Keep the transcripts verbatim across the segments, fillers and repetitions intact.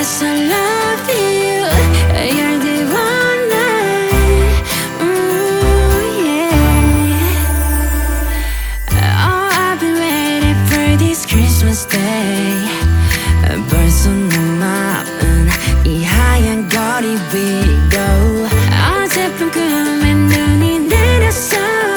Christmas I love you. You're the one I, ooh, yeah. Oh, I've been waiting for this Christmas day. 벌써 내 마음은 이 하얀 거리 위로 어젯밤 꿈에 눈이 내렸어.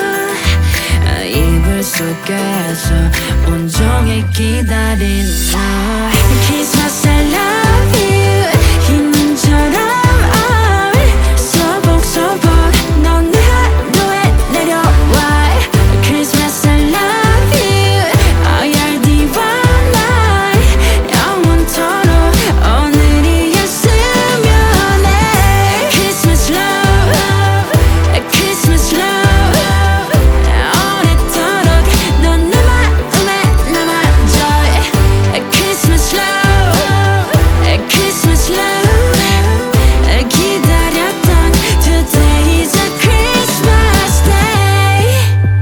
이불 속에서 온종일 기다린 너. Christmas I love you. 흰 눈처럼 oh, 소복소복 넌 내 하루에 내려와. Christmas I love you. Oh, you're the one I 영원토록 오늘이었으면 해. Christmas love, Christmas love. 오래도록 넌 내 마음에 남아줘. Christmas love, Christmas love. 기다렸던 today is a Christmas day.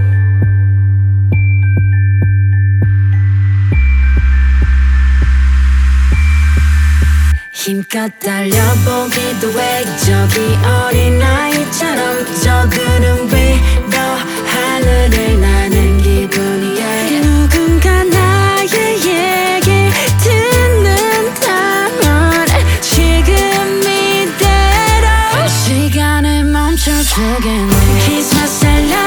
힘껏 달려보기도 해. 저기 어린아이처럼 저 구름 위로 하늘을 나는 기분이야. 누군가 나의 얘기 듣는다면 지금 이대로 시간을 멈춰주겠네. Christmas I love